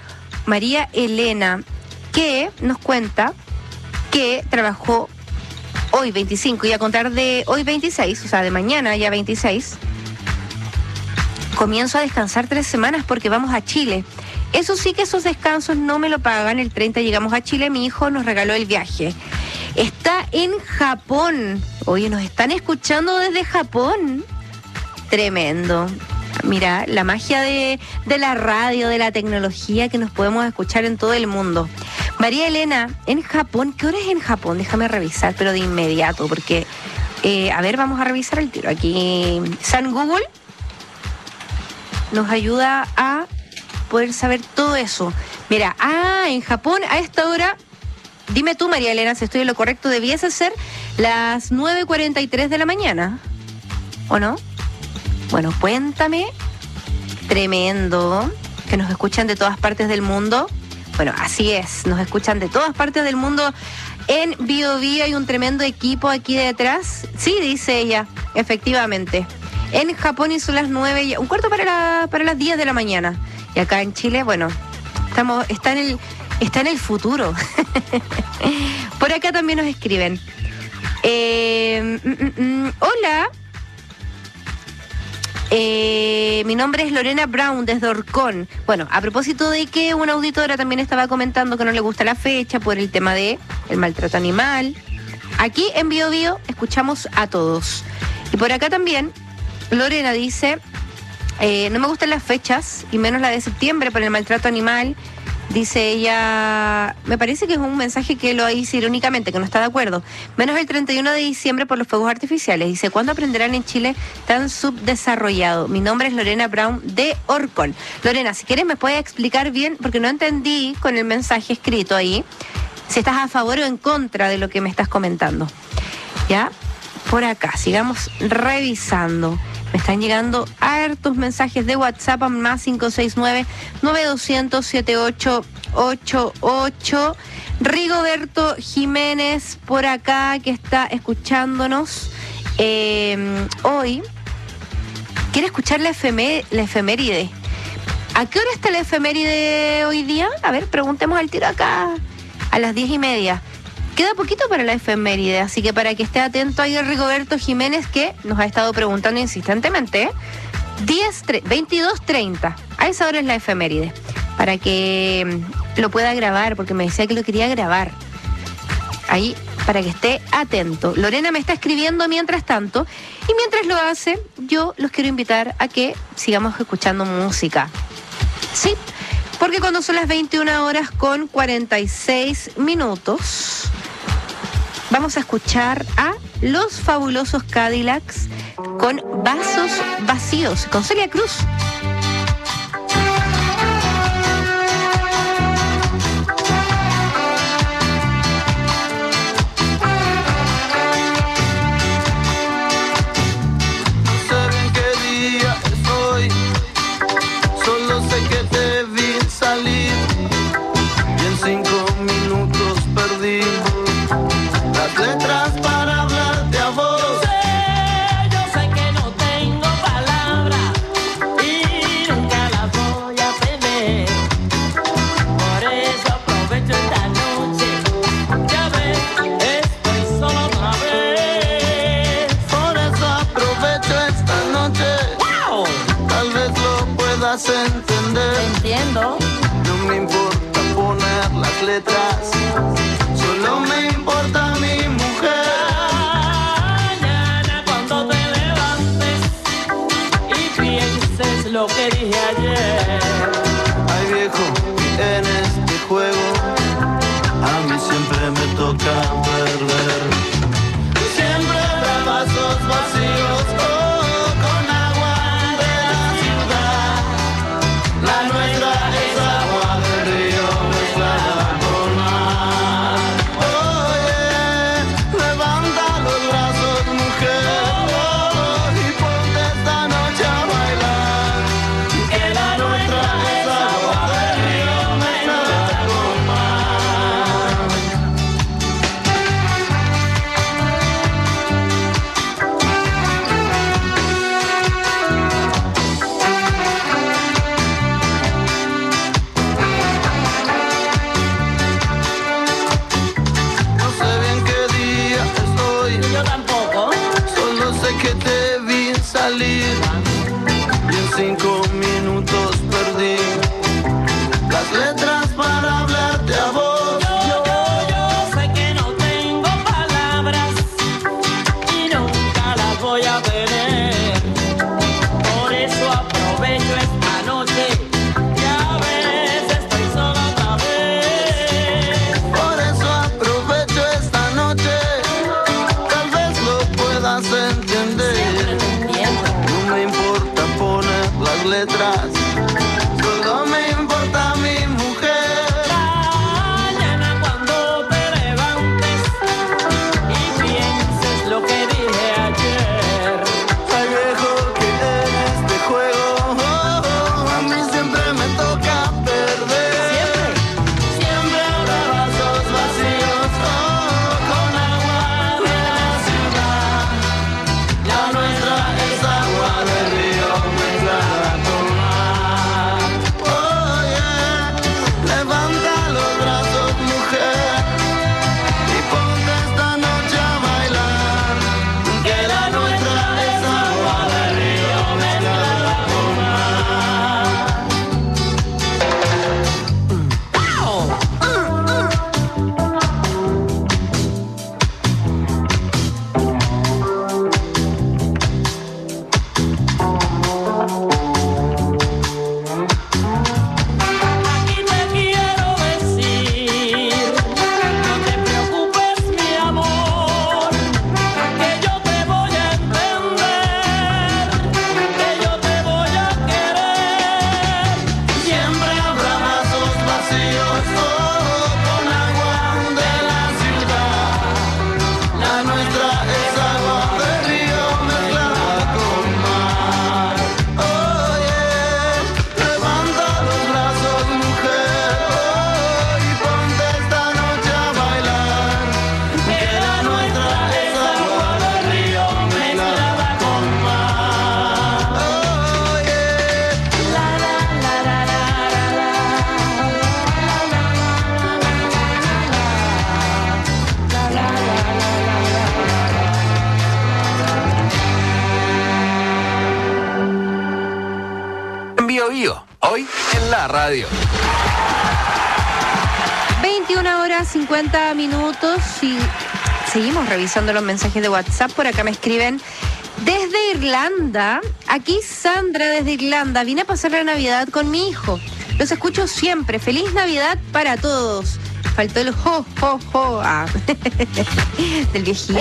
que nos cuenta que trabajó hoy 25 y a contar de hoy 26, o sea, de mañana ya 26, comienzo a descansar 3 semanas porque vamos a Chile. Eso sí que esos descansos no me lo pagan. El 30 llegamos a Chile, mi hijo nos regaló el viaje. Está en Japón. Oye, nos están escuchando desde Japón. Tremendo. Mira, la magia de la radio, de la tecnología, que nos podemos escuchar en todo el mundo. María Elena, en Japón. ¿Qué hora es en Japón? Déjame revisar, pero de inmediato, porque... a ver, vamos a revisar el tiro. Aquí San Google nos ayuda a poder saber todo eso. Mira, en Japón a esta hora, dime tú, María Elena, si estoy en lo correcto, debiese ser las 9:43 de la mañana, ¿o no? Bueno, cuéntame. Tremendo, que nos escuchan de todas partes del mundo. Bueno, así es, nos escuchan de todas partes del mundo. En Bio Bio hay un tremendo equipo aquí detrás. Sí, dice ella, efectivamente. En Japón hizo las 9, un cuarto para las 10 de la mañana. Y acá en Chile, bueno, está en el futuro. Por acá también nos escriben. Hola. Mi nombre es Lorena Brown desde Orcón. Bueno, a propósito de que una auditora también estaba comentando que no le gusta la fecha por el tema de el maltrato animal. Aquí en Bio Bio escuchamos a todos. Y por acá también Lorena dice, no me gustan las fechas y menos la de septiembre por el maltrato animal. Dice ella, me parece que es un mensaje que lo dice irónicamente, que no está de acuerdo. Menos el 31 de diciembre por los fuegos artificiales. Dice, ¿cuándo aprenderán en Chile tan subdesarrollado? Mi nombre es Lorena Brown de Orcón. Lorena, si quieres me puedes explicar bien, porque no entendí con el mensaje escrito ahí, si estás a favor o en contra de lo que me estás comentando. ¿Ya? Por acá, sigamos revisando. Me están llegando hartos mensajes de WhatsApp a más 569-9200-7888. Rigoberto Jiménez por acá, que está escuchándonos hoy. Quiere escuchar la efeméride. ¿A qué hora está la efeméride hoy día? A ver, preguntemos al tiro acá. A las 10:30. Queda poquito para la efeméride, así que para que esté atento ahí el Rigoberto Jiménez, que nos ha estado preguntando insistentemente. 22:30, a esa hora es la efeméride, para que lo pueda grabar, porque me decía que lo quería grabar. Ahí, para que esté atento. Lorena me está escribiendo mientras tanto, y mientras lo hace, yo los quiero invitar a que sigamos escuchando música. Sí, porque cuando son las 21:46, vamos a escuchar a Los Fabulosos Cadillacs con Vasos Vacíos, con Celia Cruz. No sé bien qué día es hoy, solo sé que te vi salir y en 5 minutos perdí las letras para hablarte a vos. Yo sé que no tengo palabras y nunca las voy a tener. Por eso aprovecho esta noche. Ya ves, estoy solo otra vez. Por eso aprovecho esta noche. ¡Wow! Tal vez lo puedas entender. Entiendo. No me importa poner las letras, solo me importa mi mujer. Mañana cuando te levantes y pienses lo que dije ayer. Ay viejo, en este juego a mí siempre me toca perder. Siempre habrá vasos vacíos, con agua de la ciudad. La nuestra es agua del río mezclada con mar. Oye, levanta los brazos, mujer, y ponte esta noche a bailar. salir y en 5 minutos perdí las letras para hablarte a vos. Yo sé que no tengo palabras y nunca las voy a tener. Por eso aprovecho esta noche y a veces estoy sola otra vez. Por eso aprovecho esta noche, tal vez lo puedas entender. No me importa poner las letras, solo me importa mi mujer. Mañana cuando te levantes y pienses lo que dije ayer. Ay, viejo, que en este juego a mí siempre me toca perder. Siempre habrá vasos vacíos con agua de la ciudad. La nuestra es agua del río mezclada con mar. Oye, levanta los brazos, mujer, y ponte esta noche a bailar. Que la nuestra es agua del río mezclada con mar. Aquí te quiero decir, no te preocupes mi amor, que yo te voy a entender, que yo te voy a querer. Siempre habrá vasos vacíos con agua de la ciudad. La nuestra es agua del río mezclada con mar. Oye, levanta los brazos, mujer, y ponte esta noche a bailar. Que la nuestra es agua del río mezclada con mar. Oye, Bio Bio, hoy en la radio. 21 horas 50 minutos y seguimos revisando los mensajes de WhatsApp. Por acá me escriben desde Irlanda. Aquí Sandra desde Irlanda. Vine a pasar la Navidad con mi hijo. Los escucho siempre. Feliz Navidad para todos. Faltó el jo, jo, jo. Ah. Del viejito.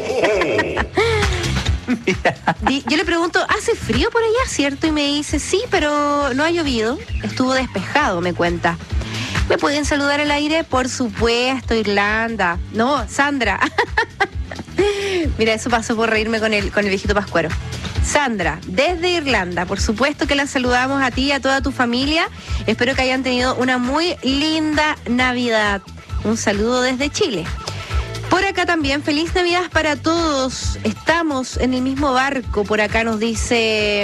Yo le pregunto, ¿hace frío por allá, cierto? Y me dice, sí, pero no ha llovido. Estuvo despejado, me cuenta. ¿Me pueden saludar al aire? Por supuesto, Irlanda. No, Sandra. Mira, eso pasó por reírme con el viejito pascuero. Sandra, desde Irlanda, por supuesto que la saludamos a ti y a toda tu familia. Espero que hayan tenido una muy linda Navidad. Un saludo desde Chile. Por acá también, feliz Navidad para todos. Estamos en el mismo barco. Por acá nos dice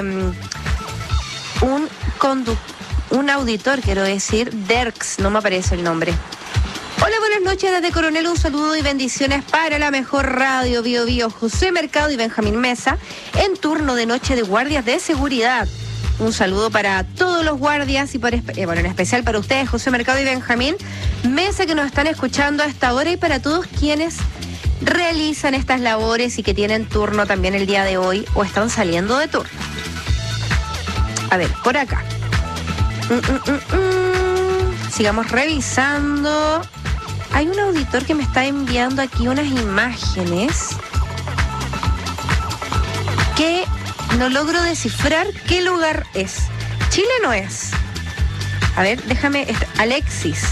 un auditor, quiero decir, Derks, no me aparece el nombre. Hola, buenas noches desde Coronel, un saludo y bendiciones para la mejor radio Bio Bio, José Mercado y Benjamín Mesa, en turno de noche de guardias de seguridad. Un saludo para todos los guardias y en especial para ustedes, José Mercado y Benjamín Mesa, que nos están escuchando a esta hora, y para todos quienes realizan estas labores y que tienen turno también el día de hoy o están saliendo de turno. A ver, por acá. Sigamos revisando. Hay un auditor que me está enviando aquí unas imágenes que no logro descifrar qué lugar es. Chile no es. A ver, déjame... Alexis.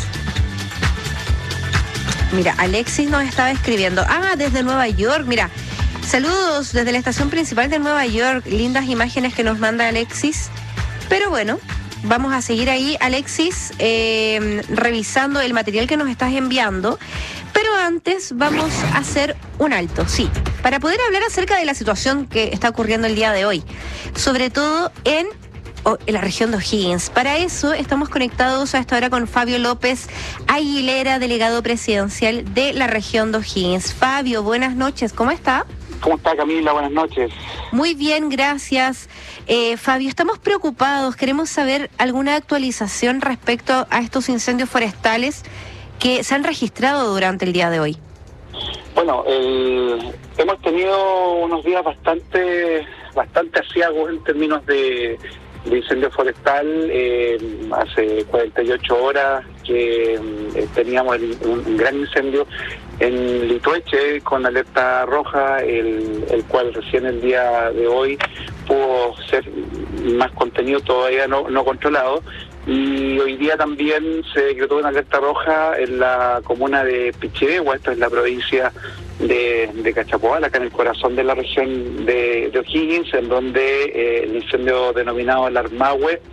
Mira, Alexis nos estaba escribiendo. Ah, desde Nueva York. Mira, saludos desde la estación principal de Nueva York. Lindas imágenes que nos manda Alexis. Pero bueno, vamos a seguir ahí, Alexis, revisando el material que nos estás enviando. Pero antes vamos a hacer un alto, sí, para poder hablar acerca de la situación que está ocurriendo el día de hoy, sobre todo en la región de O'Higgins. Para eso estamos conectados a esta hora con Fabio López Aguilera, delegado presidencial de la región de O'Higgins. Fabio, buenas noches, ¿cómo está? ¿Cómo está, Camila? Buenas noches. Muy bien, gracias. Fabio, estamos preocupados, queremos saber alguna actualización respecto a estos incendios forestales que se han registrado durante el día de hoy. Bueno, hemos tenido unos días bastante aciagos en términos de incendio forestal. Hace 48 horas que teníamos un gran incendio en Litueche con alerta roja, el cual recién el día de hoy pudo ser más contenido, todavía no controlado. Y hoy día también se decretó una alerta roja en la comuna de Pichidegua, esto es la provincia de Cachapoal, acá en el corazón de la región de O'Higgins, en donde el incendio denominado el Armahue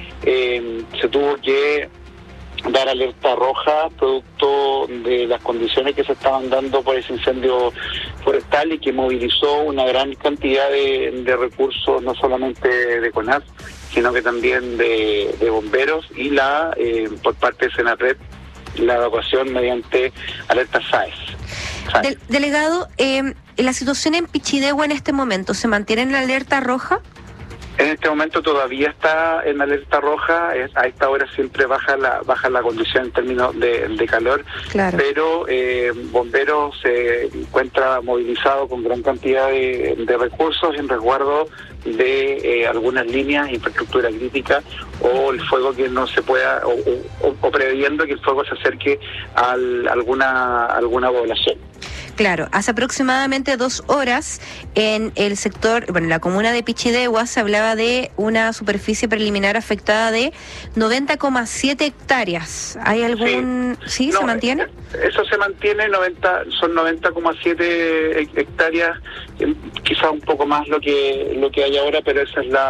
se tuvo que dar alerta roja producto de las condiciones que se estaban dando por ese incendio forestal y que movilizó una gran cantidad de recursos, no solamente de CONAF, sino que también de bomberos y por parte de Senapred, la evacuación mediante alerta SAES. Delegado, ¿la situación en Pichidegua en este momento se mantiene en la alerta roja? En este momento todavía está en alerta roja, a esta hora siempre baja la condición en términos de calor, claro. Pero bomberos se encuentra movilizado con gran cantidad de recursos en resguardo de algunas líneas, infraestructura crítica o el fuego que no se pueda, o previendo que el fuego se acerque a alguna población. Claro, hace aproximadamente 2 horas en el sector, en la comuna de Pichidegua se hablaba de una superficie preliminar afectada de 90,7 hectáreas. ¿Hay algún...? ¿Sí? ¿Se mantiene? Eso se mantiene, son 90,7 hectáreas, quizá un poco más lo que hay ahora, pero esa es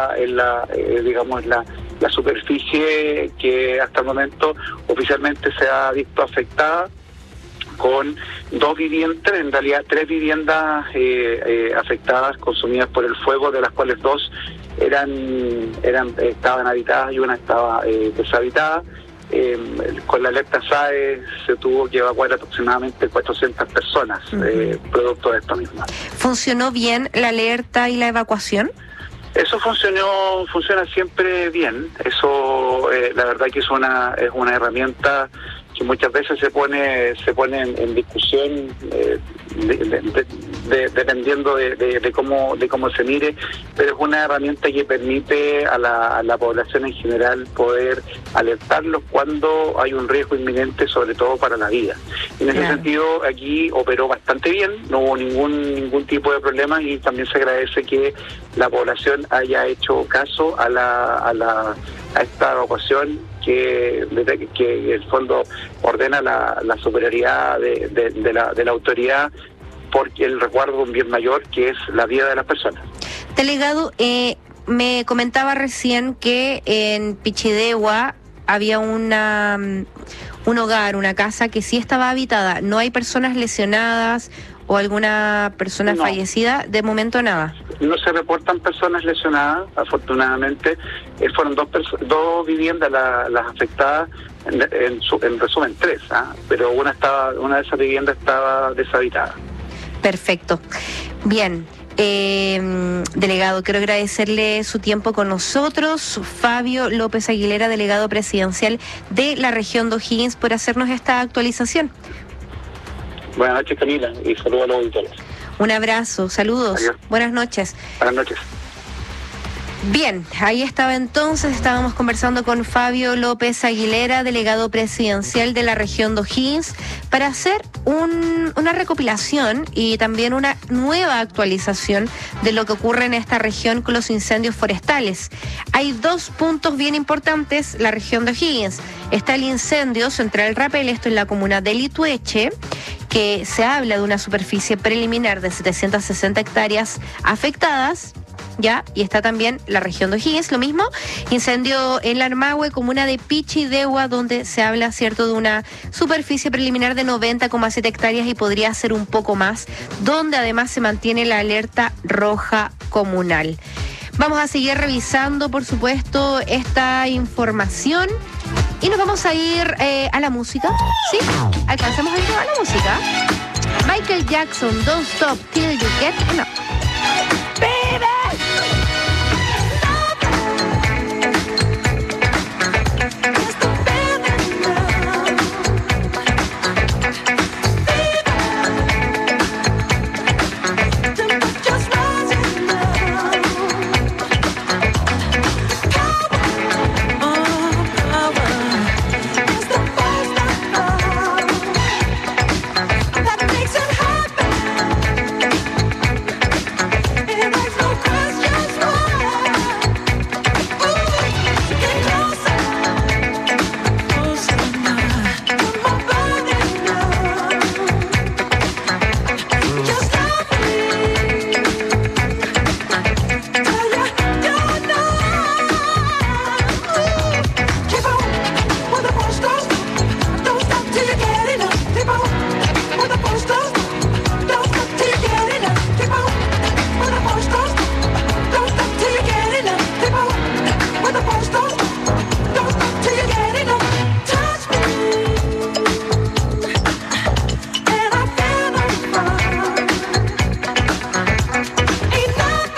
la superficie que hasta el momento oficialmente se ha visto afectada, con 2 viviendas, en realidad 3 viviendas afectadas, consumidas por el fuego, de las cuales 2 estaban habitadas y una estaba deshabitada. Con la alerta SAE se tuvo que evacuar aproximadamente 400 personas, producto de esto mismo. ¿Funcionó bien la alerta y la evacuación? Eso funciona siempre bien. Eso, la verdad que es una herramienta que muchas veces se pone en discusión dependiendo de cómo se mire, pero es una herramienta que permite a la población en general poder alertarlos cuando hay un riesgo inminente, sobre todo para la vida. En ese sentido, aquí operó bastante bien, no hubo ningún tipo de problema, y también se agradece que la población haya hecho caso a esta evacuación que el fondo ordena la superioridad de la autoridad porque el resguardo de un bien mayor, que es la vida de las personas. Delegado, me comentaba recién que en Pichidegua había un hogar, una casa que sí estaba habitada. ¿No hay personas lesionadas o alguna persona fallecida? De momento nada. No se reportan personas lesionadas, afortunadamente. Fueron 2 viviendas las afectadas, en resumen 3, pero una de esas viviendas estaba deshabitada. Perfecto. Bien. Delegado, quiero agradecerle su tiempo con nosotros, Fabio López Aguilera, delegado presidencial de la región de O'Higgins, por hacernos esta actualización. Buenas noches, Camila, y saludos a los auditores. Un abrazo, saludos. Adiós. Buenas noches. Buenas noches. Bien, ahí estábamos conversando con Fabio López Aguilera, delegado presidencial de la región de O'Higgins, para hacer una recopilación y también una nueva actualización de lo que ocurre en esta región con los incendios forestales. Hay 2 puntos bien importantes, la región de O'Higgins. Está el incendio Central Rapel, esto en la comuna de Litueche, que se habla de una superficie preliminar de 760 hectáreas afectadas. Ya, y está también la región de O'Higgins, lo mismo, incendio en la Armahue, comuna de Pichidegua, donde se habla, cierto, de una superficie preliminar de 90,7 hectáreas y podría ser un poco más, donde además se mantiene la alerta roja comunal. Vamos a seguir revisando, por supuesto, esta información y nos vamos a ir a la música. ¿Sí? ¿Alcanzamos a ir a la música? Michael Jackson, Don't Stop Till You Get Enough.